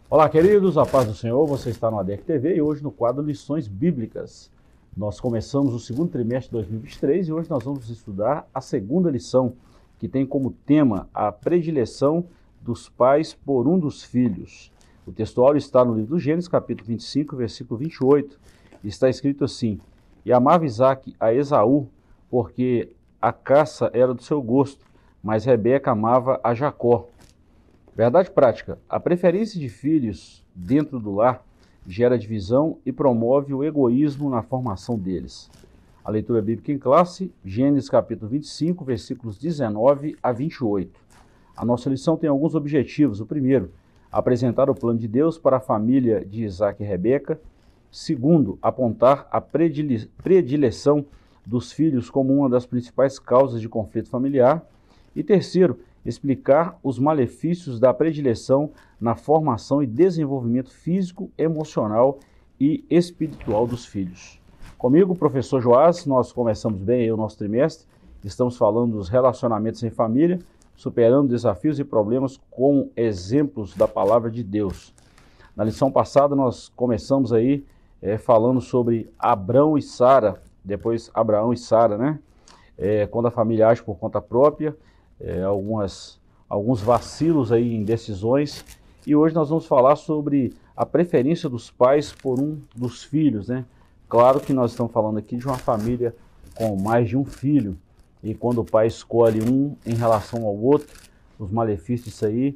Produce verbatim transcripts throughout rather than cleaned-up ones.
Olá, queridos, a paz do Senhor, você está no A D E C T V e hoje no quadro Lições Bíblicas. Nós começamos o segundo trimestre de dois mil e vinte e três e hoje nós vamos estudar a segunda lição, que tem como tema a predileção dos pais por um dos filhos. O textual está no livro do Gênesis, capítulo vinte e cinco, versículo vinte e oito, e está escrito assim: E amava Isaque a Esaú, porque a caça era do seu gosto, mas Rebeca amava a Jacó. Verdade prática: a preferência de filhos dentro do lar gera divisão e promove o egoísmo na formação deles. A leitura bíblica em classe, Gênesis capítulo vinte e cinco, versículos dezenove a vinte e oito. A nossa lição tem alguns objetivos. O primeiro, apresentar o plano de Deus para a família de Isaque e Rebeca. Segundo, apontar a predile- predileção dos filhos como uma das principais causas de conflito familiar. E terceiro, explicar os malefícios da predileção na formação e desenvolvimento físico, emocional e espiritual dos filhos. Comigo, professor Joás, nós começamos bem aí o nosso trimestre, estamos falando dos relacionamentos em família, superando desafios e problemas com exemplos da palavra de Deus. Na lição passada nós começamos aí é, falando sobre Abrão e Sara, depois Abraão e Sara, né? É, quando a família age por conta própria, É, algumas, alguns vacilos aí em decisões, e hoje nós vamos falar sobre a preferência dos pais por um dos filhos, né? Claro que nós estamos falando aqui de uma família com mais de um filho, e quando o pai escolhe um em relação ao outro, os malefícios disso aí,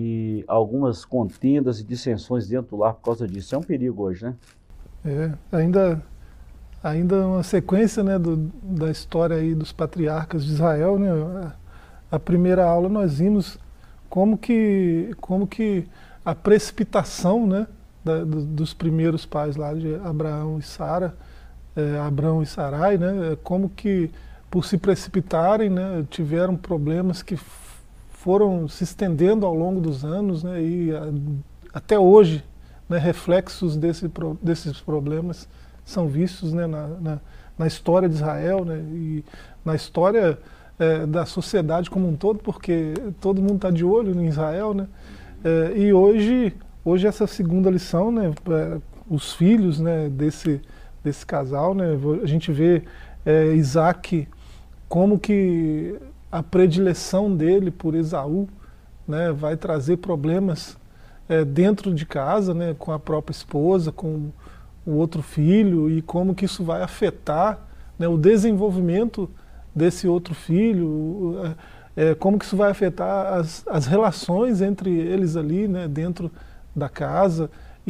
e algumas contendas e dissensões dentro do lar por causa disso. É um perigo hoje, né? É, ainda, ainda uma sequência, né, do, da história aí dos patriarcas de Israel, né? A primeira aula nós vimos como que, como que a precipitação, né, da, do, dos primeiros pais lá de Abraão e Sara, é, Abrão e Sarai, né, como que por se precipitarem, né, tiveram problemas que foram se estendendo ao longo dos anos, né, e a, até hoje, né, reflexos desse, desses problemas são vistos, né, na, na, na história de Israel, né, e na história É, da sociedade como um todo, porque todo mundo está de olho em Israel, né? É, e hoje, hoje essa segunda lição, né, é, os filhos, né, desse, desse casal, né, a gente vê é, Isaque, como que a predileção dele por Esaú, né, vai trazer problemas é, dentro de casa, né, com a própria esposa, com o outro filho, e como que isso vai afetar, né, o desenvolvimento desse outro filho, é, como que isso vai afetar as, as relações entre eles ali, né, dentro da casa.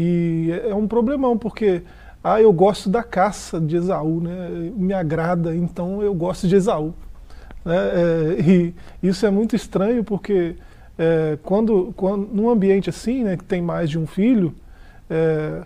E é um problemão, porque ah, eu gosto da caça de Esaú, né, me agrada, então eu gosto de Esaú. Né, é, e isso é muito estranho, porque é, quando, quando, num ambiente assim, né, que tem mais de um filho, é,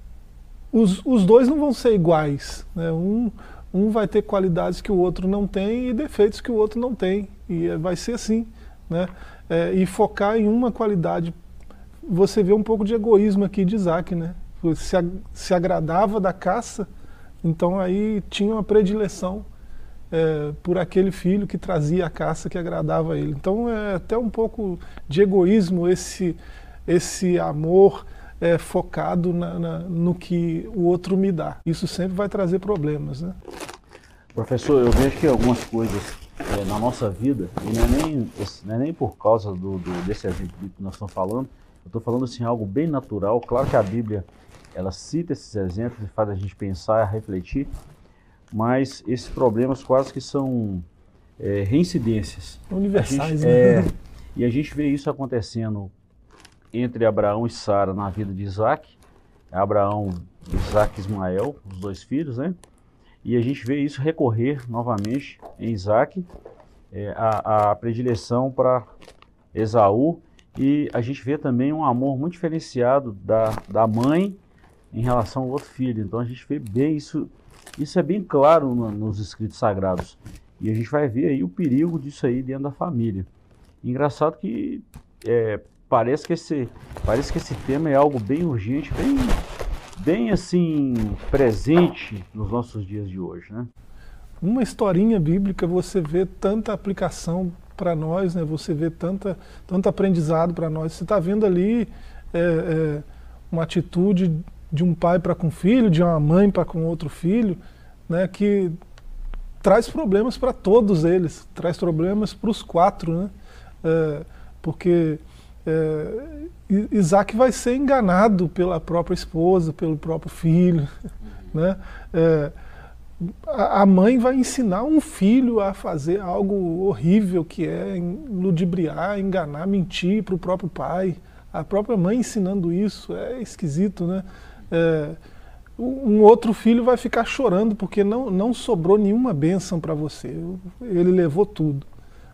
os, os dois não vão ser iguais, né, um Um vai ter qualidades que o outro não tem e defeitos que o outro não tem. E vai ser assim, né? É, e focar em uma qualidade. Você vê um pouco de egoísmo aqui de Isaque, né? Se, se agradava da caça, então aí tinha uma predileção é, por aquele filho que trazia a caça que agradava a ele. Então é até um pouco de egoísmo esse, esse amor É, focado na, na, no que o outro me dá. Isso sempre vai trazer problemas, né? Professor, eu vejo que algumas coisas é, na nossa vida, e não é nem, não é nem por causa do, do, desse exemplo que nós estamos falando, eu estou falando assim, algo bem natural. Claro que a Bíblia, ela cita esses exemplos e faz a gente pensar, refletir, mas esses problemas quase que são é, reincidências. Universais, a gente, né? É, e a gente vê isso acontecendo entre Abraão e Sara na vida de Isaque, Abraão, Isaque e Ismael, os dois filhos, né? E a gente vê isso recorrer novamente em Isaque, é, a, a predileção para Esaú, e a gente vê também um amor muito diferenciado da, da mãe em relação ao outro filho. Então a gente vê bem isso, isso é bem claro no, nos escritos sagrados. E a gente vai ver aí o perigo disso aí dentro da família. Engraçado que é, Parece que, esse, parece que esse tema é algo bem urgente, bem, bem assim, presente nos nossos dias de hoje, né? Uma historinha bíblica, você vê tanta aplicação para nós, né? Você vê tanta, tanto aprendizado para nós. Você está vendo ali é, é, uma atitude de um pai para com um filho, de uma mãe para com outro filho, né, que traz problemas para todos eles, traz problemas para os quatro, né? É, porque é, Isaac vai ser enganado pela própria esposa, pelo próprio filho, né? É, a mãe vai ensinar um filho a fazer algo horrível, que é ludibriar, enganar, mentir para o próprio pai. A própria mãe ensinando isso, é esquisito, né? É, um outro filho vai ficar chorando porque não, não sobrou nenhuma bênção para você, ele levou tudo.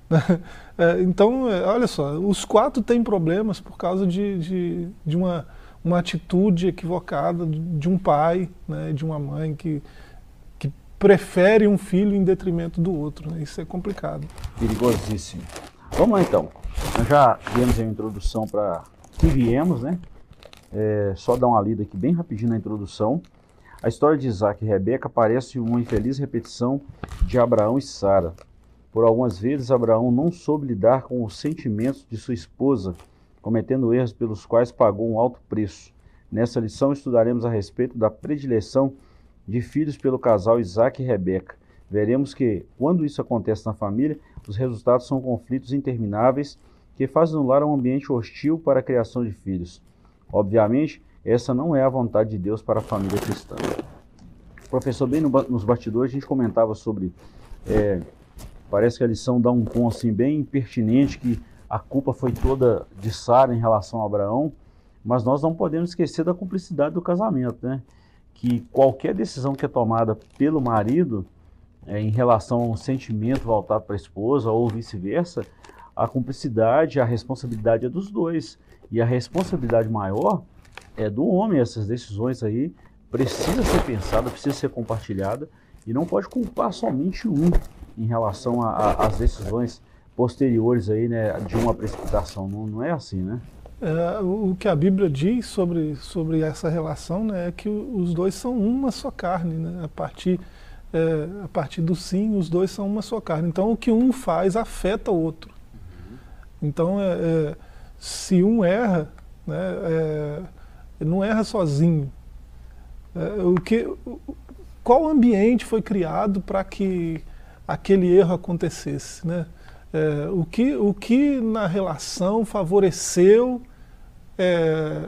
É, então, é, olha só, os quatro têm problemas por causa de, de, de uma, uma atitude equivocada de um pai, né, de uma mãe que, que prefere um filho em detrimento do outro, né? Isso é complicado. Perigosíssimo. Vamos lá então, nós já demos a introdução para que viemos, né? É, só dar uma lida aqui bem rapidinho na introdução. A história de Isaac e Rebeca parece uma infeliz repetição de Abraão e Sara. Por algumas vezes, Abraão não soube lidar com os sentimentos de sua esposa, cometendo erros pelos quais pagou um alto preço. Nessa lição, estudaremos a respeito da predileção de filhos pelo casal Isaac e Rebeca. Veremos que, quando isso acontece na família, os resultados são conflitos intermináveis que fazem no lar um ambiente hostil para a criação de filhos. Obviamente, essa não é a vontade de Deus para a família cristã. Professor, bem no, nos bastidores a gente comentava sobre, é, parece que a lição dá um tom assim bem pertinente, que a culpa foi toda de Sara em relação a Abraão, mas nós não podemos esquecer da cumplicidade do casamento, né? Que qualquer decisão que é tomada pelo marido, é, em relação a um sentimento voltado para a esposa ou vice-versa, a cumplicidade, a responsabilidade é dos dois. E a responsabilidade maior é do homem. Essas decisões aí precisa ser pensada, precisa ser compartilhada e não pode culpar somente um em relação às decisões posteriores aí, né, de uma precipitação. Não, não é assim, né? É, o que a Bíblia diz sobre, sobre essa relação, né, é que os dois são uma só carne, né? A partir, é, a partir do sim, os dois são uma só carne. Então o que um faz afeta o outro. Então, é, é, se um erra, né, é, ele não erra sozinho. É, o que, qual ambiente foi criado para que aquele erro acontecesse, né? É, o, que, o que na relação favoreceu é,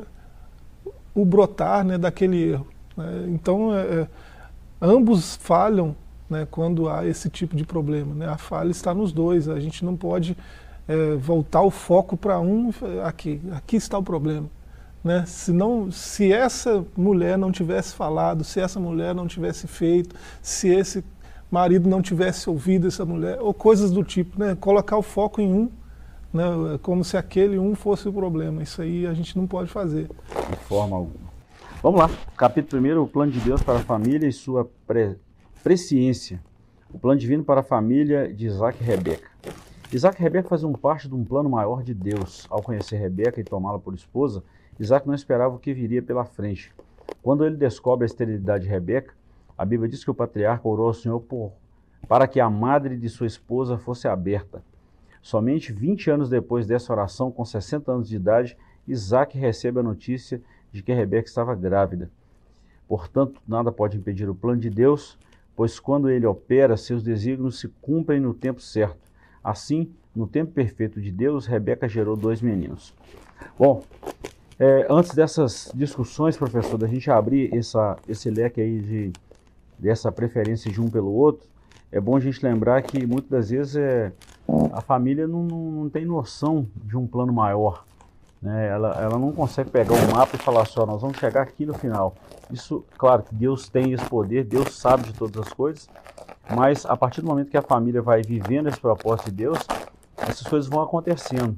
o brotar, né, daquele erro, né? Então, é, ambos falham, né, quando há esse tipo de problema, né? A falha está nos dois, a gente não pode é, voltar o foco para um, aqui, aqui está o problema. Né? Se, não, se essa mulher não tivesse falado, se essa mulher não tivesse feito, se esse marido não tivesse ouvido essa mulher, ou coisas do tipo, né? Colocar o foco em um, né? Como se aquele um fosse o problema. Isso aí a gente não pode fazer. De forma alguma. Vamos lá, capítulo primeiro, o plano de Deus para a família e sua pre presciência. O plano divino para a família de Isaac e Rebeca. Isaac e Rebeca faziam parte de um plano maior de Deus. Ao conhecer Rebeca e tomá-la por esposa, Isaac não esperava o que viria pela frente. Quando ele descobre a esterilidade de Rebeca, a Bíblia diz que o patriarca orou ao Senhor por, para que a madre de sua esposa fosse aberta. Somente vinte anos depois dessa oração, com sessenta anos de idade, Isaac recebe a notícia de que Rebeca estava grávida. Portanto, nada pode impedir o plano de Deus, pois quando ele opera, seus desígnios se cumprem no tempo certo. Assim, no tempo perfeito de Deus, Rebeca gerou dois meninos. Bom, é, antes dessas discussões, professor, da gente abrir essa, esse leque aí de, dessa preferência de um pelo outro, é bom a gente lembrar que muitas das vezes é, a família não, não, não tem noção de um plano maior. Né? Ela, ela não consegue pegar um mapa e falar assim, ó, nós vamos chegar aqui no final. Isso, claro que Deus tem esse poder, Deus sabe de todas as coisas, mas a partir do momento que a família vai vivendo esse propósito de Deus, essas coisas vão acontecendo.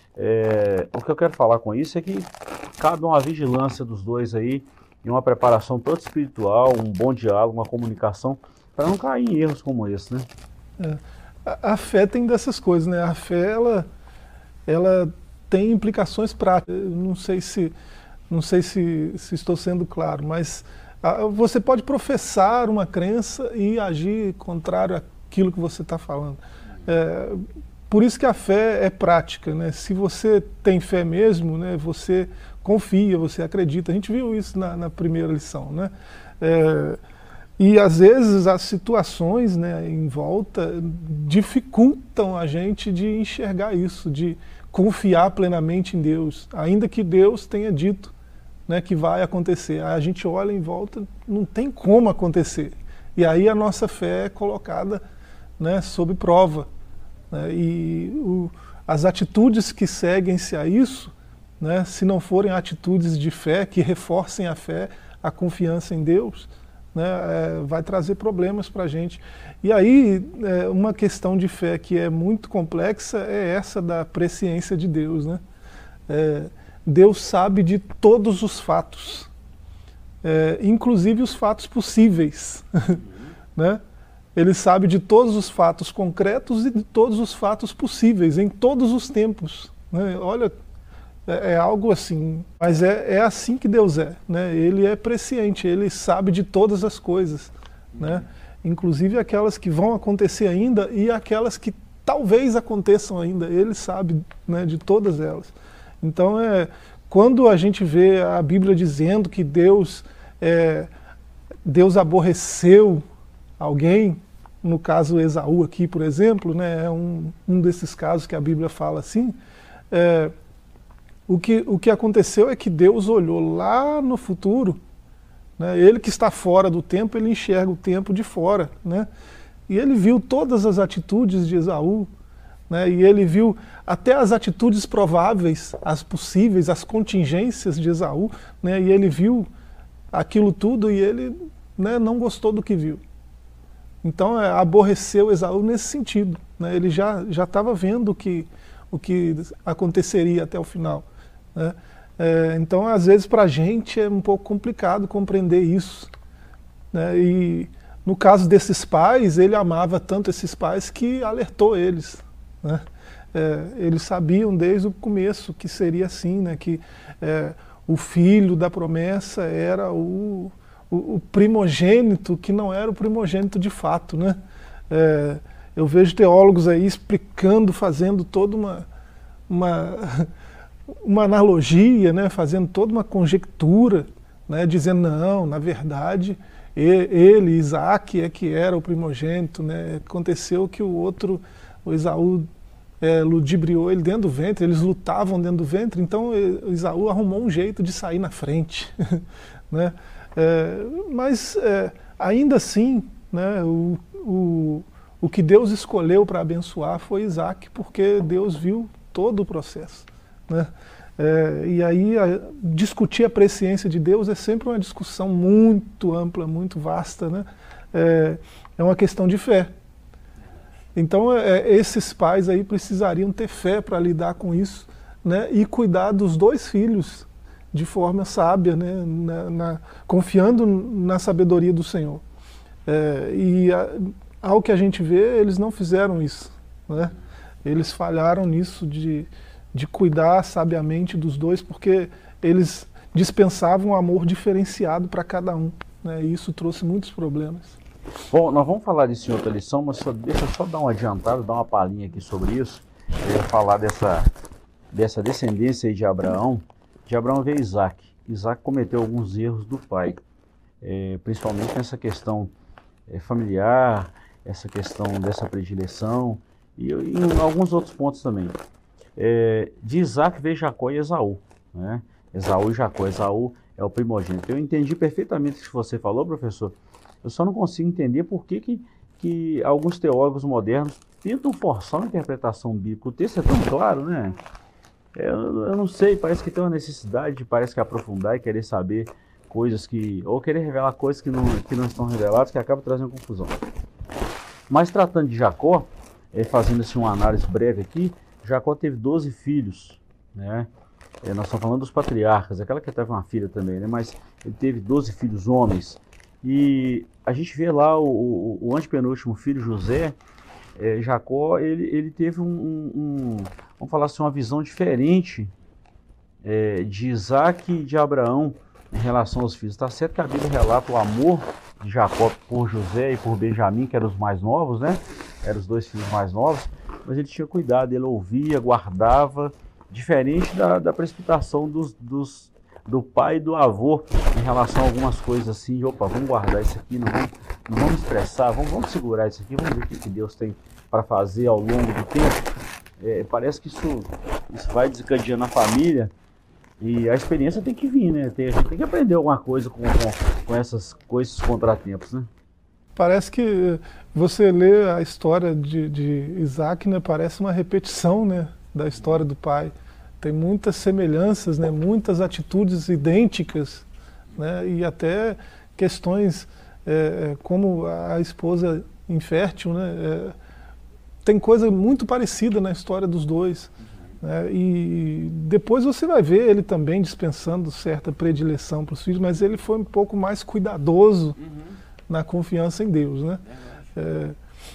É, o que eu quero falar com isso é que cabe uma vigilância dos dois aí, e uma preparação toda espiritual, um bom diálogo, uma comunicação, para não cair em erros como esse, né? É, a, a fé tem dessas coisas, né? A fé, ela, ela tem implicações práticas. Eu não sei se, não sei se, se estou sendo claro, mas a, você pode professar uma crença e agir contrário àquilo que você está falando. É, por isso que a fé é prática, né? Se você tem fé mesmo, né, você confia, você acredita. A gente viu isso na, na primeira lição, né? É, e às vezes as situações, né, em volta dificultam a gente de enxergar isso, de confiar plenamente em Deus, ainda que Deus tenha dito, né, que vai acontecer. A gente olha em volta, não tem como acontecer. E aí a nossa fé é colocada, né, sob prova. Né, e o, as atitudes que seguem-se a isso, né, se não forem atitudes de fé, que reforcem a fé, a confiança em Deus, né, é, vai trazer problemas para a gente. E aí, é, uma questão de fé que é muito complexa é essa da presciência de Deus. Né? É, Deus sabe de todos os fatos, é, inclusive os fatos possíveis. Né? Ele sabe de todos os fatos concretos e de todos os fatos possíveis, em todos os tempos. Né? Olha, é, é algo assim, mas é, é assim que Deus é. Né? Ele é presciente, ele sabe de todas as coisas, né? Inclusive aquelas que vão acontecer ainda e aquelas que talvez aconteçam ainda. Ele sabe, né, de todas elas. Então, é, quando a gente vê a Bíblia dizendo que Deus, é, Deus aborreceu alguém, no caso Esaú aqui, por exemplo, né, é um, um desses casos que a Bíblia fala assim, é, o, que, o que aconteceu é que Deus olhou lá no futuro, né, ele que está fora do tempo, ele enxerga o tempo de fora, né, e ele viu todas as atitudes de Esaú, né, e ele viu até as atitudes prováveis, as possíveis, as contingências de Esaú, né, e ele viu aquilo tudo e ele, né, não gostou do que viu. Então, é, aborreceu Esaú nesse sentido. Né, ele já já estava vendo o que, o que aconteceria até o final. Né. É, então, às vezes, para a gente é um pouco complicado compreender isso. Né, e no caso desses pais, ele amava tanto esses pais que alertou eles. Né. É, eles sabiam desde o começo que seria assim, né, que é, o filho da promessa era o, o, o primogênito, que não era o primogênito de fato. Né. É, eu vejo teólogos aí explicando, fazendo toda uma, uma, uma analogia, né, fazendo toda uma conjectura, né, dizendo, não, na verdade, ele, Isaac, é que era o primogênito. Né, aconteceu que o outro, o Esaú, É, ludibriou ele dentro do ventre, eles lutavam dentro do ventre, então Esaú arrumou um jeito de sair na frente. Né? É, mas é, ainda assim, né, o, o, o que Deus escolheu para abençoar foi Isaac, porque Deus viu todo o processo. Né? É, e aí a, discutir a presciência de Deus é sempre uma discussão muito ampla, muito vasta. Né? É, é uma questão de fé. Então, é, esses pais aí precisariam ter fé para lidar com isso, né, e cuidar dos dois filhos de forma sábia, né, na, na, confiando na sabedoria do Senhor. É, e a, ao que a gente vê, eles não fizeram isso. Né? Eles falharam nisso de, de cuidar sabiamente dos dois, porque eles dispensavam um amor diferenciado para cada um. Né, e isso trouxe muitos problemas. Bom, nós vamos falar disso em outra lição, mas só, deixa eu só dar uma adiantada, dar uma palhinha aqui sobre isso. Eu ia falar dessa, dessa descendência aí de Abraão. De Abraão veio Isaac. Isaac cometeu alguns erros do pai, é, principalmente nessa questão é, familiar, essa questão dessa predileção e, e em alguns outros pontos também. É, de Isaac veio Jacó e Esaú. Né? Esaú e Jacó. Esaú é o primogênito. Eu entendi perfeitamente o que você falou, professor. Eu só não consigo entender por que, que, que alguns teólogos modernos tentam forçar uma interpretação bíblica. O texto é tão claro, né? É, eu, eu não sei, parece que tem uma necessidade, parece que aprofundar e querer saber coisas que... ou querer revelar coisas que não, que não estão reveladas, que acaba trazendo confusão. Mas tratando de Jacó, é, fazendo assim, uma análise breve aqui, Jacó teve doze filhos, né? É, nós estamos falando dos patriarcas, aquela que teve uma filha também, né? Mas ele teve doze filhos homens. E a gente vê lá o, o, o antepenúltimo filho, José, é, Jacó, ele, ele teve um, um, um, vamos falar assim, uma visão diferente é, de Isaac e de Abraão em relação aos filhos. Está certo que a Bíblia relata o amor de Jacó por José e por Benjamim, que eram os mais novos, né? Eram os dois filhos mais novos, mas ele tinha cuidado, ele ouvia, guardava, diferente da, da precipitação dos, dos, do pai e do avô em relação a algumas coisas assim, de, opa, vamos guardar isso aqui, não vamos, não vamos estressar, vamos, vamos segurar isso aqui, vamos ver o que, que Deus tem para fazer ao longo do tempo. É, parece que isso, isso vai desencadeando a família e a experiência tem que vir, né? Tem, a gente tem que aprender alguma coisa com, com, com, essas, com esses contratempos, né? Parece que você lê a história de, de Isaac, né? Parece uma repetição, né, da história do pai. Tem muitas semelhanças, né? Muitas atitudes idênticas, né? E até questões é, como a esposa infértil, né? É, tem coisa muito parecida na história dos dois. Né? E depois você vai ver ele também dispensando certa predileção para os filhos, mas ele foi um pouco mais cuidadoso uhum. na confiança em Deus. Né? É,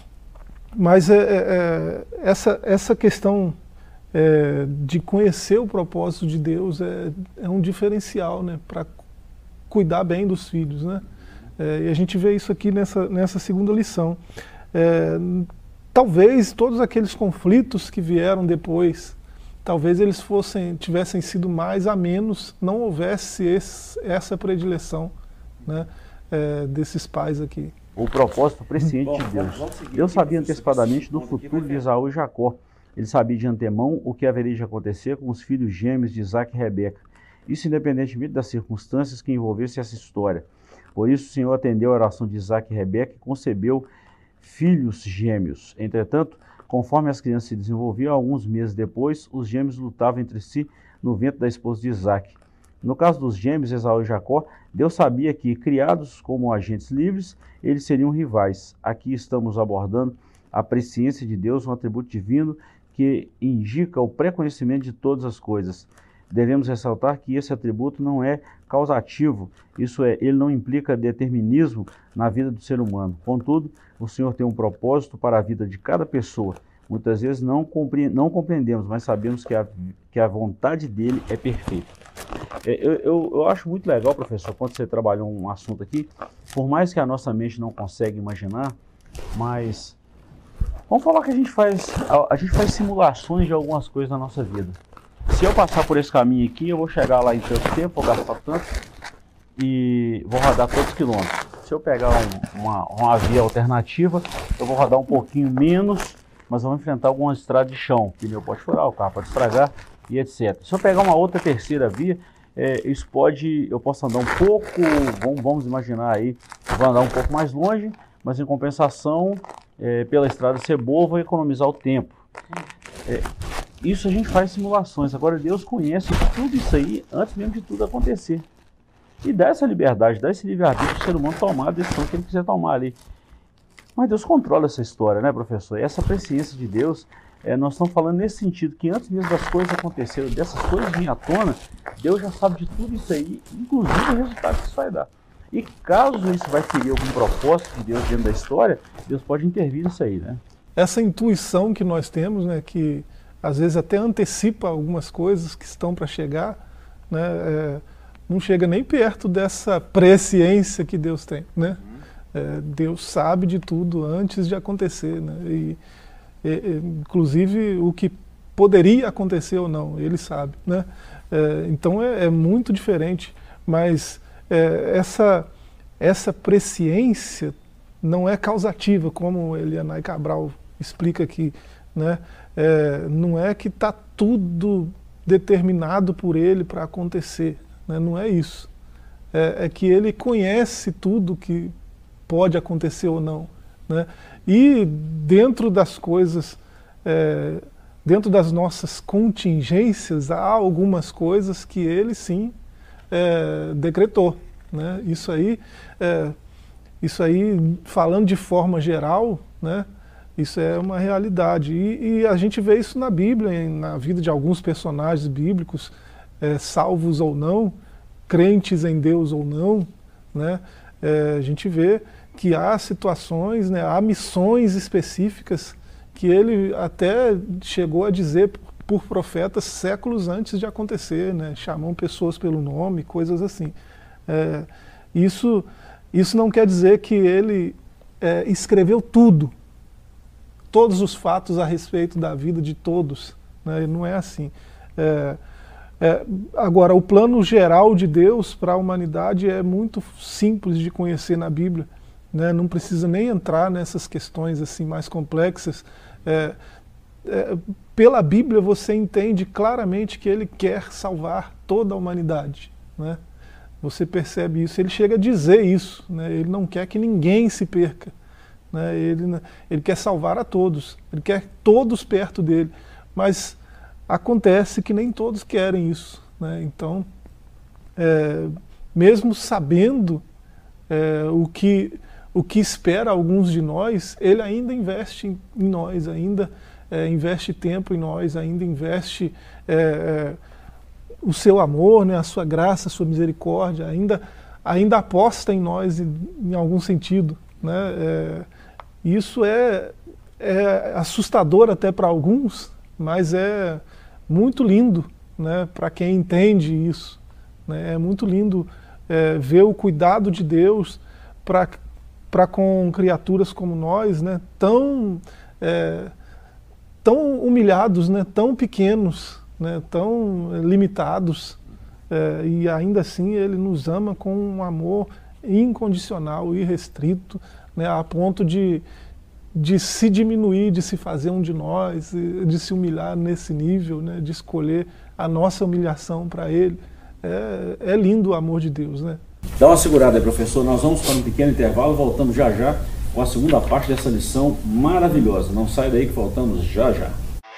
mas é, é, essa, essa questão é, de conhecer o propósito de Deus é, é um diferencial, né, para cuidar bem dos filhos. Né? É, e a gente vê isso aqui nessa, nessa segunda lição. É, Talvez todos aqueles conflitos que vieram depois, talvez eles fossem, tivessem sido mais a menos, não houvesse esse, essa predileção, né, é, desses pais aqui. O propósito presciente de Deus. Deus sabia antecipadamente do futuro de Esaú e Jacó. Ele sabia de antemão o que haveria de acontecer com os filhos gêmeos de Isaac e Rebeca. Isso independentemente das circunstâncias que envolvessem essa história. Por isso o Senhor atendeu a oração de Isaac e Rebeca e concebeu filhos gêmeos. Entretanto, conforme as crianças se desenvolviam, alguns meses depois, os gêmeos lutavam entre si no ventre da esposa de Isaac. No caso dos gêmeos, Esaú e Jacó, Deus sabia que, criados como agentes livres, eles seriam rivais. Aqui estamos abordando a presciência de Deus, um atributo divino que indica o pré-conhecimento de todas as coisas. Devemos ressaltar que esse atributo não é causativo, isso é, ele não implica determinismo na vida do ser humano. Contudo, o Senhor tem um propósito para a vida de cada pessoa. Muitas vezes não, compre não compreendemos, mas sabemos que a, que a vontade dele é perfeita. Eu, eu, eu acho muito legal, professor, quando você trabalhou um assunto aqui, por mais que a nossa mente não consegue imaginar, mas vamos falar que a gente faz, a, a gente faz simulações de algumas coisas na nossa vida. Se eu passar por esse caminho aqui, eu vou chegar lá em tanto tempo, vou gastar tanto e vou rodar tantos quilômetros. Se eu pegar um, uma, uma via alternativa, eu vou rodar um pouquinho menos, mas eu vou enfrentar algumas estradas de chão. O pneu pode furar, o carro pode estragar e etcétera. Se eu pegar uma outra terceira via, é, isso pode, eu posso andar um pouco, vamos, vamos imaginar aí, vou andar um pouco mais longe, mas em compensação, é, pela estrada ser boa, eu vou economizar o tempo. É, Isso a gente faz simulações. Agora Deus conhece tudo isso aí antes mesmo de tudo acontecer. E dá essa liberdade, dá esse livre-arbítrio para o ser humano tomar a decisão que ele quiser tomar ali. Mas Deus controla essa história, né, professor? E essa presciência de Deus, é, nós estamos falando nesse sentido, que antes mesmo das coisas acontecerem, dessas coisas virem à tona, Deus já sabe de tudo isso aí, inclusive o resultado que isso vai dar. E caso isso vai ferir algum propósito de Deus dentro da história, Deus pode intervir nisso aí, né? Essa intuição que nós temos, né, que às vezes até antecipa algumas coisas que estão para chegar, né, é, não chega nem perto dessa presciência que Deus tem, né? É, Deus sabe de tudo antes de acontecer, né? E, e, inclusive o que poderia acontecer ou não, Ele sabe, né? É, então é, é muito diferente, mas é, essa, essa presciência não é causativa, como Elianai Cabral explica aqui, né? É, não é que está tudo determinado por Ele para acontecer, né? Não é isso. É, é que Ele conhece tudo que pode acontecer ou não, né? E dentro das coisas, é, dentro das nossas contingências, há algumas coisas que Ele sim é, decretou, né? Isso aí, é, isso aí, falando de forma geral, né? Isso é uma realidade. E, e a gente vê isso na Bíblia, na vida de alguns personagens bíblicos, é, salvos ou não, crentes em Deus ou não, né? É, a gente vê que há situações, né, há missões específicas que ele até chegou a dizer por, por profetas séculos antes de acontecer, né? Chamam pessoas pelo nome, coisas assim. É, isso, isso não quer dizer que ele é, escreveu tudo todos os fatos a respeito da vida de todos, né? Não é assim. É, é, agora, o plano geral de Deus para a humanidade é muito simples de conhecer na Bíblia, né? Não precisa nem entrar nessas questões assim mais complexas. É, é, pela Bíblia você entende claramente que Ele quer salvar toda a humanidade, né? Você percebe isso, Ele chega a dizer isso, né? Ele não quer que ninguém se perca, né? Ele, ele quer salvar a todos, Ele quer todos perto dele, mas acontece que nem todos querem isso, né? Então, é, mesmo sabendo é, o, que, o que espera alguns de nós, Ele ainda investe em, em nós, ainda é, investe tempo em nós, ainda investe é, é, o seu amor, né, a sua graça, a sua misericórdia, ainda, ainda aposta em nós em, em algum sentido, né? É, isso é, é assustador até para alguns, mas é muito lindo, né, para quem entende isso, né? É muito lindo é, ver o cuidado de Deus para com criaturas como nós, né, tão, é, tão humilhados, né, tão pequenos, né, tão limitados, é, e ainda assim Ele nos ama com um amor incondicional, irrestrito, né, a ponto de, de se diminuir, de se fazer um de nós, de se humilhar nesse nível, né, de escolher a nossa humilhação para Ele. É, é lindo o amor de Deus, né? Dá uma segurada aí, professor. Nós vamos para um pequeno intervalo, voltamos já já com a segunda parte dessa lição maravilhosa. Não sai daí que voltamos já já.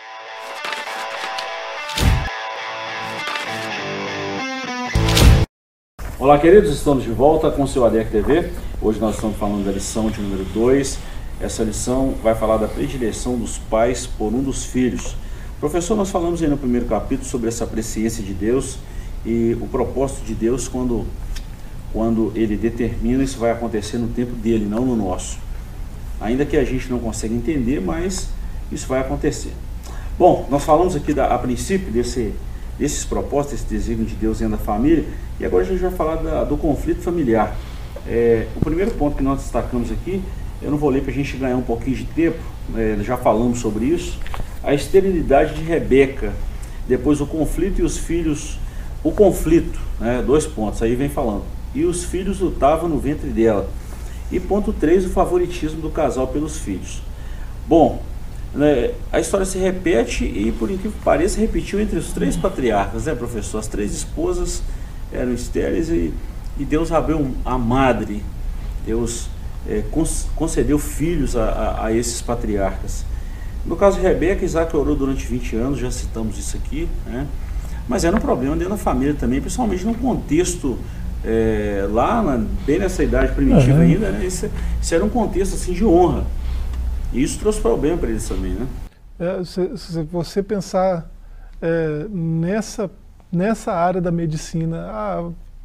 Olá, queridos, estamos de volta com o seu A D E C T V. Hoje nós estamos falando da lição de número dois. Essa lição vai falar da predileção dos pais por um dos filhos. Professor, nós falamos aí no primeiro capítulo sobre essa presciência de Deus e o propósito de Deus quando, quando Ele determina, isso vai acontecer no tempo dele, não no nosso. Ainda que a gente não consiga entender, mas isso vai acontecer. Bom, nós falamos aqui da, a princípio desse, desses propósitos, desse desígnio de Deus dentro da família, e agora a gente vai falar da, do conflito familiar. É, o primeiro ponto que nós destacamos aqui, eu não vou ler para a gente ganhar um pouquinho de tempo, é, já falamos sobre isso, a esterilidade de Rebeca, depois o conflito e os filhos, o conflito, né, dois pontos, aí vem falando, e os filhos lutavam no ventre dela. E ponto três, o favoritismo do casal pelos filhos. Bom, né, a história se repete e, por incrível que pareça, repetiu entre os três patriarcas, né, professor? As três esposas eram estéreis e, e Deus abriu a madre, Deus é, concedeu filhos a, a, a esses patriarcas. No caso de Rebeca, Isaac orou durante vinte anos, já citamos isso aqui, né? Mas era um problema dentro da família também, principalmente num contexto é, lá, na, bem nessa idade primitiva uhum. ainda, né? Isso, isso era um contexto assim, de honra. E isso trouxe problema para eles também, né? É, se, se você pensar é, nessa, nessa área da medicina, há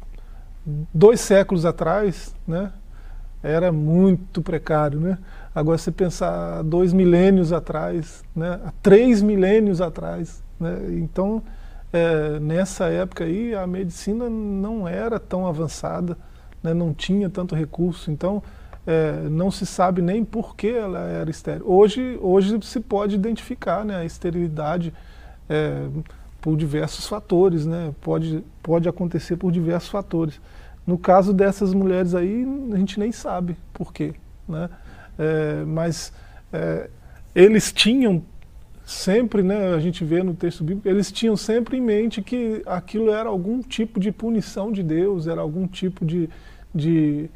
dois séculos atrás, né, era muito precário, né? Agora, se pensar dois milênios atrás, né, três milênios atrás, né, então, é, nessa época aí, a medicina não era tão avançada, né, não tinha tanto recurso, então, é, não se sabe nem por que ela era estéril. Hoje, hoje se pode identificar, né, a esterilidade é, por diversos fatores, né, pode, pode acontecer por diversos fatores. No caso dessas mulheres aí, a gente nem sabe por quê, né? É, mas é, eles tinham sempre, né, a gente vê no texto bíblico, eles tinham sempre em mente que aquilo era algum tipo de punição de Deus, era algum tipo de, de,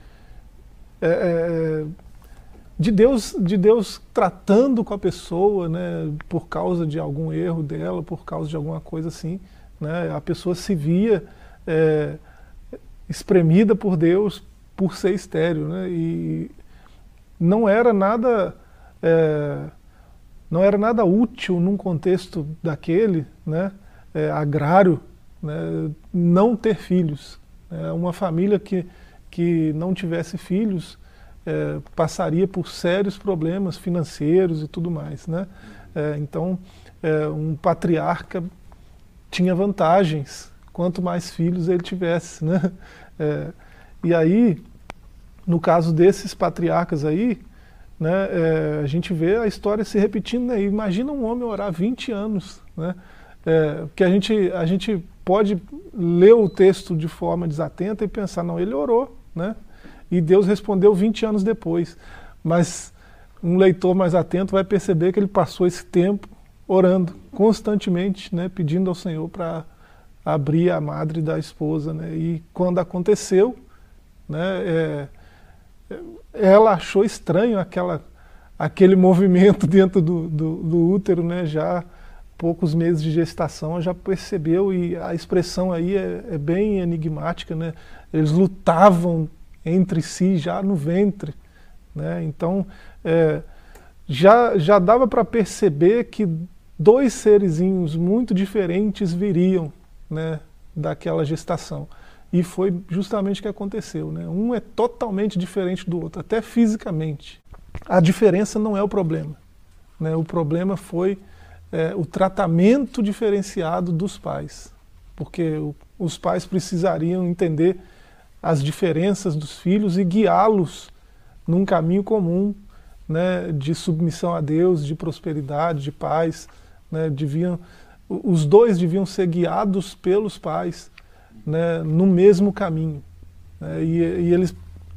é, de, Deus, de Deus tratando com a pessoa, né, por causa de algum erro dela, por causa de alguma coisa assim, né? A pessoa se via é, espremida por Deus por ser estéril, né? E não era nada é, não era nada útil num contexto daquele, né, é, agrário, né, não ter filhos. É, uma família que, que não tivesse filhos é, passaria por sérios problemas financeiros e tudo mais, né? É, então, é, um patriarca tinha vantagens quanto mais filhos ele tivesse, né? É, e aí, no caso desses patriarcas aí, né, é, a gente vê a história se repetindo, né? Imagina um homem orar vinte anos, né? É, porque a gente, a gente pode ler o texto de forma desatenta e pensar, não, ele orou, né? E Deus respondeu vinte anos depois. Mas um leitor mais atento vai perceber que ele passou esse tempo orando constantemente, né, pedindo ao Senhor para abrir a madre da esposa, né? E quando aconteceu, né, é, ela achou estranho aquela, aquele movimento dentro do, do, do útero, né? Já poucos meses de gestação, já percebeu, e a expressão aí é, é bem enigmática, né? Eles lutavam entre si já no ventre, né? Então é, já, já dava para perceber que dois serezinhos muito diferentes viriam, né, daquela gestação. E foi justamente o que aconteceu, né? Um é totalmente diferente do outro, até fisicamente. A diferença não é o problema, né? O problema foi é, o tratamento diferenciado dos pais, porque o, os pais precisariam entender as diferenças dos filhos e guiá-los num caminho comum, né, de submissão a Deus, de prosperidade, de paz, né? Deviam, os dois deviam ser guiados pelos pais, né, no mesmo caminho, né? e, e eles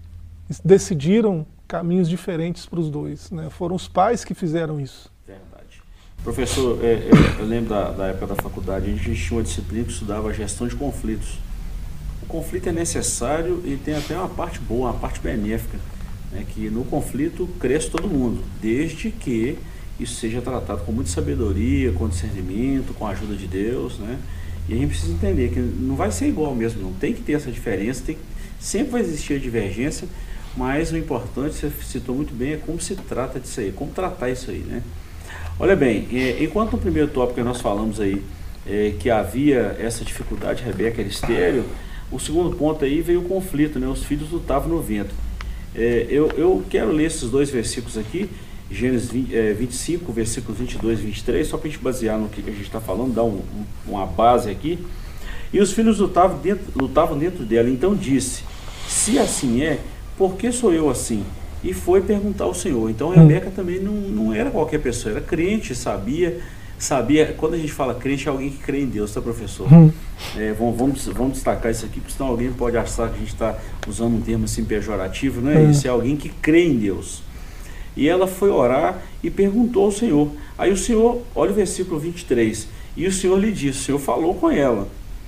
decidiram caminhos diferentes para os dois, né? Foram os pais que fizeram isso. Verdade. Professor, é, é, eu lembro da, da época da faculdade, a gente tinha uma disciplina que estudava a gestão de conflitos. O conflito é necessário e tem até uma parte boa, uma parte benéfica, né, que no conflito cresce todo mundo, desde que isso seja tratado com muita sabedoria, com discernimento, com a ajuda de Deus, né? E a gente precisa entender que não vai ser igual mesmo, não tem que ter essa diferença, tem que, sempre vai existir a divergência, mas o importante, você citou muito bem, é como se trata disso aí, como tratar isso aí, né? Olha bem, é, enquanto no primeiro tópico que nós falamos aí, é, que havia essa dificuldade, Rebeca era estéril, o segundo ponto aí veio o conflito, né? Os filhos lutavam no ventre. É, eu, eu quero ler esses dois versículos aqui, Gênesis vinte, é, vinte e cinco, versículos vinte e dois e vinte e três, só para a gente basear no que a gente está falando, dar um, um, uma base aqui. E os filhos lutavam dentro, lutavam dentro dela, então disse, se assim é, por que sou eu assim? E foi perguntar ao Senhor. Então Rebeca também não, não era qualquer pessoa, era crente, sabia, sabia, quando a gente fala crente é alguém que crê em Deus, tá, professor? Hum. É, vamos, vamos, vamos destacar isso aqui, porque senão alguém pode achar que a gente está usando um termo assim pejorativo, não é hum. isso, é alguém que crê em Deus. E ela foi orar e perguntou ao Senhor. Aí o Senhor, olha o versículo vinte e três, e o Senhor lhe disse, o Senhor falou com ela,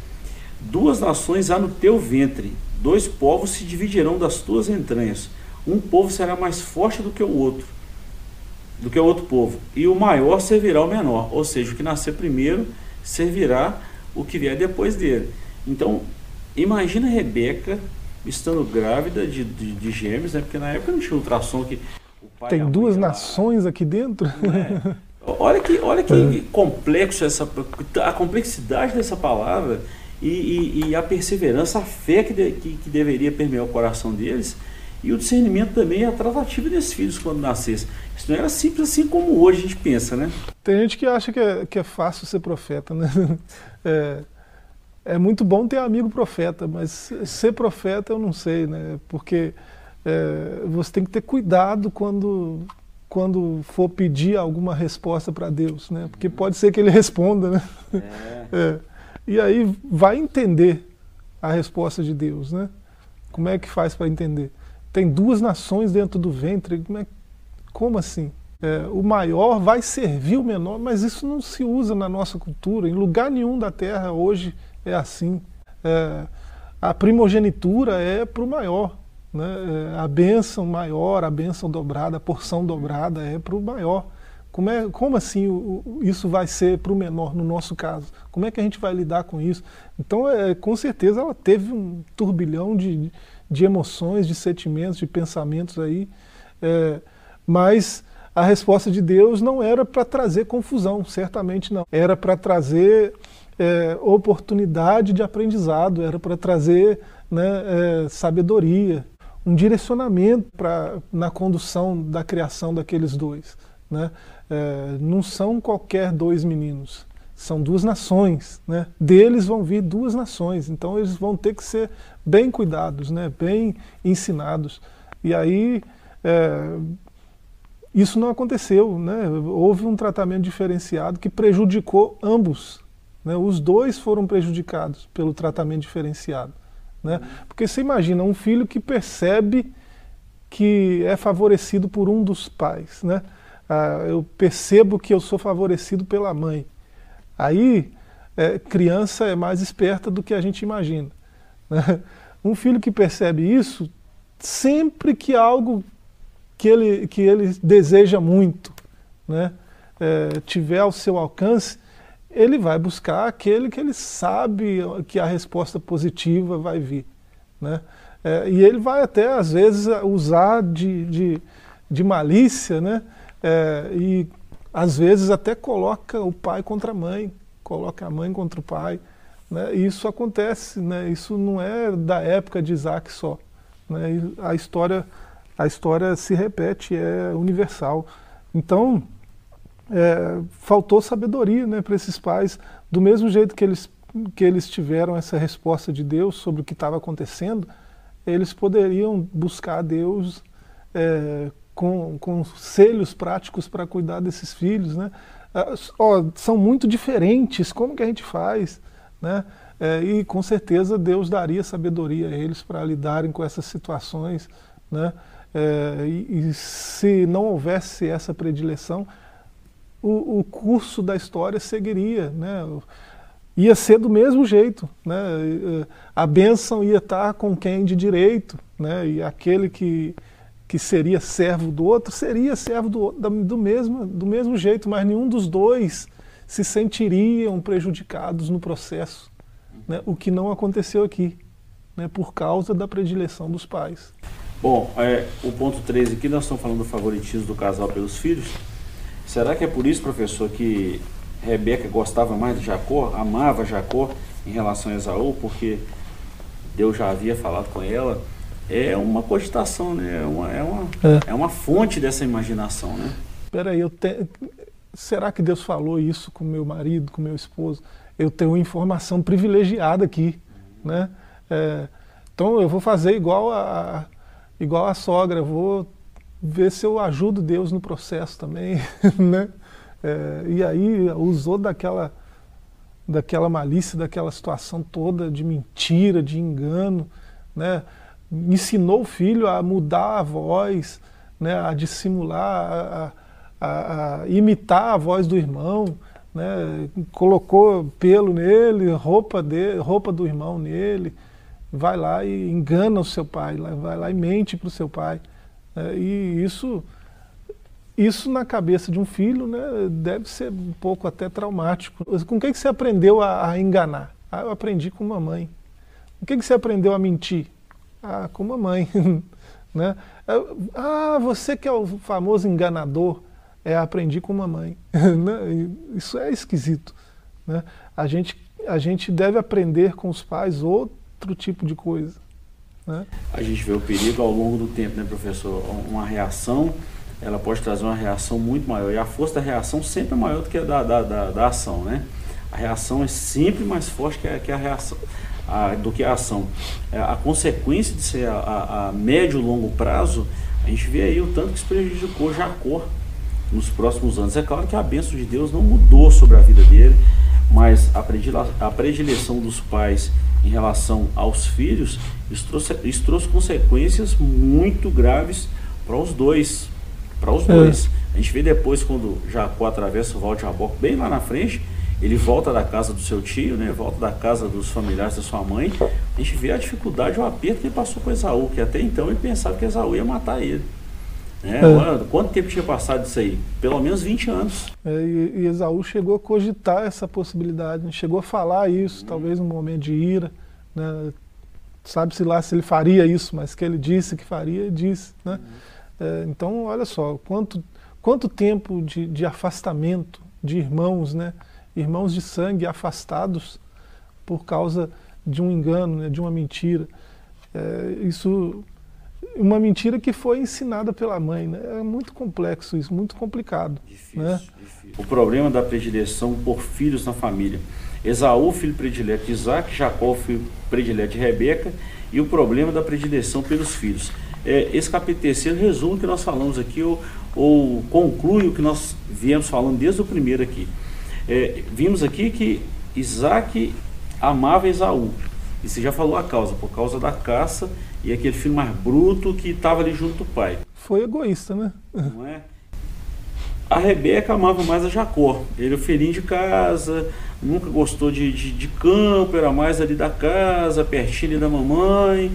duas nações há no teu ventre, dois povos se dividirão das tuas entranhas, um povo será mais forte do que o outro, do que o outro povo, e o maior servirá ao menor, ou seja, o que nascer primeiro servirá o que vier depois dele. Então, imagina a Rebeca estando grávida de, de, de gêmeos, né? Porque na época não tinha ultrassom que... Tem duas nações aqui dentro? É. Olha que, olha que complexo essa, a complexidade dessa palavra e, e, e a perseverança, a fé que, de, que, que deveria permear o coração deles e o discernimento também e a tratativa desses filhos quando nascessem. Isso não era simples assim como hoje a gente pensa, né? Tem gente que acha que é, que é fácil ser profeta, né? É, é muito bom ter amigo profeta, mas ser profeta eu não sei, né? Porque... É, você tem que ter cuidado quando, quando for pedir alguma resposta para Deus, né? Porque pode ser que ele responda, né? É. É. E aí vai entender a resposta de Deus, né? Como é que faz para entender? Tem duas nações dentro do ventre, como, é, como assim? É, o maior vai servir o menor, mas isso não se usa na nossa cultura, em lugar nenhum da terra hoje é assim. É, a primogenitura é para o maior. Né? A bênção maior, a bênção dobrada, a porção dobrada é para o maior. Como, é, como assim o, o, isso vai ser para o menor, no nosso caso? Como é que a gente vai lidar com isso? Então, é, com certeza, ela teve um turbilhão de, de emoções, de sentimentos, de pensamentos aí, é, mas a resposta de Deus não era para trazer confusão, certamente não. Era para trazer é, oportunidade de aprendizado, era para trazer, né, é, sabedoria, um direcionamento pra, na condução da criação daqueles dois. Né? É, não são qualquer dois meninos, são duas nações. Né? Deles vão vir duas nações, então eles vão ter que ser bem cuidados, né? Bem ensinados. E aí, é, isso não aconteceu, né? Houve um tratamento diferenciado que prejudicou ambos, né? Os dois foram prejudicados pelo tratamento diferenciado, né? Porque você imagina um filho que percebe que é favorecido por um dos pais, né? Ah, eu percebo que eu sou favorecido pela mãe. Aí, é, criança é mais esperta do que a gente imagina, né? Um filho que percebe isso, sempre que algo que ele, que ele deseja muito, né, é, tiver ao seu alcance, ele vai buscar aquele que ele sabe que a resposta positiva vai vir, né? É, e ele vai até, às vezes, usar de, de, de malícia, né? É, e às vezes até coloca o pai contra a mãe, coloca a mãe contra o pai, né? E isso acontece, né? Isso não é da época de Isaac só, né? E a história, a história se repete, é universal. Então, é, faltou sabedoria, né, para esses pais, do mesmo jeito que eles, que eles tiveram essa resposta de Deus sobre o que estava acontecendo, eles poderiam buscar a Deus é, com, com conselhos práticos para cuidar desses filhos, né? Ah, ó, são muito diferentes, como que a gente faz, né? É, e com certeza Deus daria sabedoria a eles para lidarem com essas situações, né? É, e, e se não houvesse essa predileção, o, o curso da história seguiria, né? Ia ser do mesmo jeito, né? A bênção ia estar com quem de direito, né? E aquele que, que seria servo do outro seria servo do, do, mesmo, do mesmo jeito, mas nenhum dos dois se sentiriam prejudicados no processo, né? O que não aconteceu aqui, né? Por causa da predileção dos pais. Bom, é, o ponto três aqui, nós estamos falando do favoritismo do casal pelos filhos. Será que é por isso, professor, que Rebeca gostava mais de Jacó, amava Jacó em relação a Esaú, porque Deus já havia falado com ela? É uma cogitação, né? É uma, é uma, é. É uma fonte dessa imaginação, né? Peraí, eu te... será que Deus falou isso com meu marido, com meu esposo? Eu tenho informação privilegiada aqui, uhum. né? É, então eu vou fazer igual a, igual a sogra, eu vou ver se eu ajudo Deus no processo também, né? É, e aí usou daquela, daquela malícia, daquela situação toda de mentira, de engano, né? Ensinou o filho a mudar a voz, né? A dissimular, a, a, a imitar a voz do irmão, né? Colocou pelo nele, roupa, de, roupa do irmão nele, vai lá e engana o seu pai, vai lá e mente para o seu pai. É, e isso... Isso na cabeça de um filho, né, deve ser um pouco até traumático. Com quem que você aprendeu a, a enganar? Ah, eu aprendi com mamãe. Com quem que você aprendeu a mentir? Ah, com mamãe. né? Ah, você que é o famoso enganador, é, aprendi com mamãe. Isso é esquisito. Né? A gente, a gente deve aprender com os pais outro tipo de coisa. Né? A gente vê o perigo ao longo do tempo, né, professor? Uma reação... ela pode trazer uma reação muito maior, e a força da reação sempre é maior do que a da, da, da, da ação, né? A reação é sempre mais forte que a, que a reação, a, do que a ação. A, a consequência de ser a, a, a médio e longo prazo, a gente vê aí o tanto que isso prejudicou Jacó nos próximos anos. É claro que a bênção de Deus não mudou sobre a vida dele, mas a, predila, a predileção dos pais em relação aos filhos, isso trouxe, isso trouxe consequências muito graves para os dois. Para os dois. É. A gente vê depois, quando Jacó atravessa o Val de Jaboque, bem lá na frente, ele volta da casa do seu tio, né, volta da casa dos familiares da sua mãe, a gente vê a dificuldade, o aperto que ele passou com Esaú, que até então ele pensava que Esaú ia matar ele. Né? É. Quanto tempo tinha passado disso aí? Pelo menos vinte anos. É, e, e Esaú chegou a cogitar essa possibilidade, né? Chegou a falar isso, hum. talvez num momento de ira, né? Sabe-se lá se ele faria isso, mas que ele disse que faria, ele disse, né? Hum. É, então, olha só, quanto, quanto tempo de, de afastamento de irmãos, né? Irmãos de sangue afastados por causa de um engano, né? De uma mentira. É, isso, uma mentira que foi ensinada pela mãe, né? É muito complexo isso, muito complicado. Difícil, né? difícil. O problema da predileção por filhos na família. Esaú, filho predileto de Isaac, Jacó, filho predileto de Rebeca, e o problema da predileção pelos filhos. é, esse capítulo terceiro resume o que nós falamos aqui, ou, ou conclui o que nós viemos falando desde o primeiro aqui. É, vimos aqui que Isaac amava Esaú, e você já falou a causa, por causa da caça e aquele filho mais bruto que estava ali junto do pai. Foi egoísta, né? Não é? A Rebeca amava mais a Jacó, ele é o filhinho de casa, nunca gostou de, de, de campo, era mais ali da casa, pertinho ali da mamãe,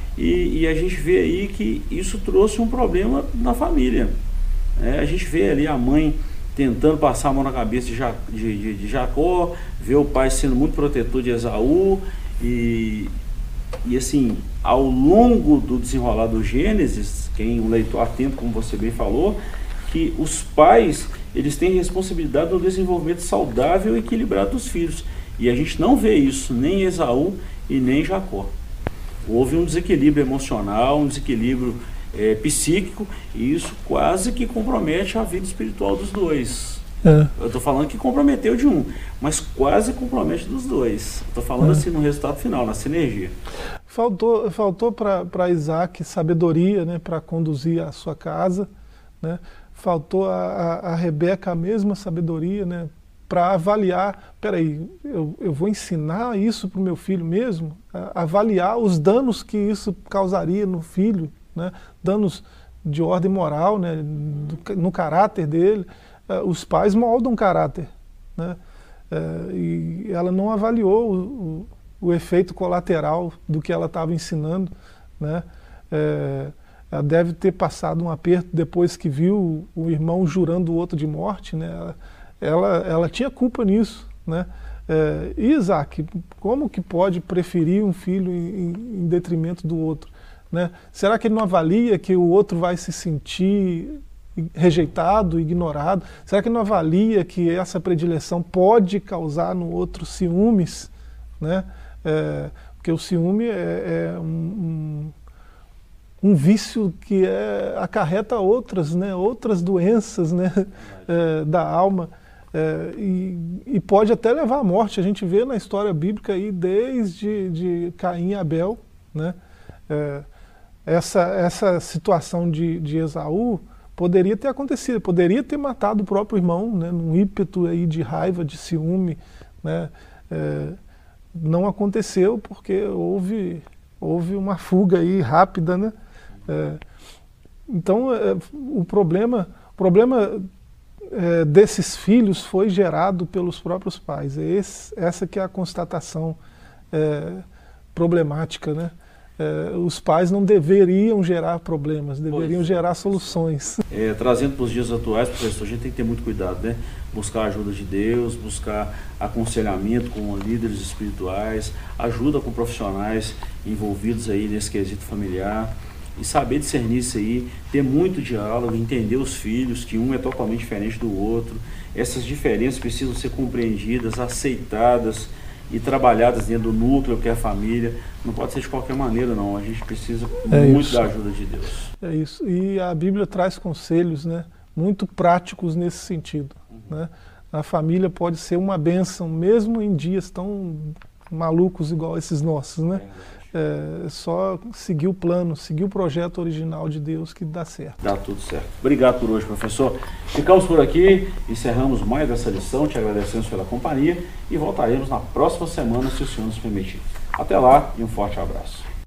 e, e a gente vê aí que isso trouxe um problema na família. É, a gente vê ali a mãe tentando passar a mão na cabeça de, ja, de, de, de Jacó, vê o pai sendo muito protetor de Esaú, e, e assim, ao longo do desenrolar do Gênesis, quem um leitor atento, como você bem falou, que os pais, eles têm responsabilidade no desenvolvimento saudável e equilibrado dos filhos. E a gente não vê isso nem em Esaú e nem em Jacó. Houve um desequilíbrio emocional, um desequilíbrio é, psíquico, e isso quase que compromete a vida espiritual dos dois. É. Eu estou falando que comprometeu de um, mas quase compromete dos dois. Estou falando é. assim no resultado final, na sinergia. Faltou, faltou para Isaac sabedoria, né, para conduzir a sua casa, né? Faltou a, a, a Rebeca a mesma sabedoria, né, para avaliar, peraí, eu, eu vou ensinar isso para o meu filho mesmo? A, avaliar os danos que isso causaria no filho, né, danos de ordem moral, né, do, no caráter dele. Uh, os pais moldam caráter, né, uh, e ela não avaliou o, o, o efeito colateral do que ela estava ensinando, né. Uh, Ela deve ter passado um aperto depois que viu o irmão jurando o outro de morte, né? Ela, ela, ela tinha culpa nisso, né? É, Isaac, como que pode preferir um filho em, em detrimento do outro, né? Será que ele não avalia que o outro vai se sentir rejeitado, ignorado? Será que ele não avalia que essa predileção pode causar no outro ciúmes, né? É, porque o ciúme é, é um, um um vício que é, acarreta outras, né, outras doenças, né, é, da alma, é, e, e pode até levar à morte. A gente vê na história bíblica aí desde de Caim e Abel, né, é, essa, essa situação de, de Esaú poderia ter acontecido, poderia ter matado o próprio irmão, né, num ímpeto aí de raiva, de ciúme, né, é, não aconteceu porque houve, houve uma fuga aí rápida, né. É, então é, o problema, o problema é, desses filhos foi gerado pelos próprios pais. É esse, essa que é a constatação é, problemática, né? É, os pais não deveriam gerar problemas, deveriam pois. gerar soluções. É, trazendo para os dias atuais, professor, a gente tem que ter muito cuidado, né? Buscar a ajuda de Deus, buscar aconselhamento com líderes espirituais, ajuda com profissionais envolvidos aí nesse quesito familiar, e saber discernir isso aí, ter muito diálogo, entender os filhos, que um é totalmente diferente do outro. Essas diferenças precisam ser compreendidas, aceitadas e trabalhadas dentro do núcleo que é a família. Não pode ser de qualquer maneira, não. A gente precisa é muito isso. da ajuda de Deus. É isso. E a Bíblia traz conselhos, né, muito práticos nesse sentido. Uhum. Né? A família pode ser uma bênção, mesmo em dias tão malucos igual esses nossos, né? É só seguir o plano, seguir o projeto original de Deus que dá certo. Dá tudo certo. Obrigado por hoje, professor. Ficamos por aqui, encerramos mais essa lição, te agradecemos pela companhia e voltaremos na próxima semana, se o Senhor nos permitir. Até lá e um forte abraço.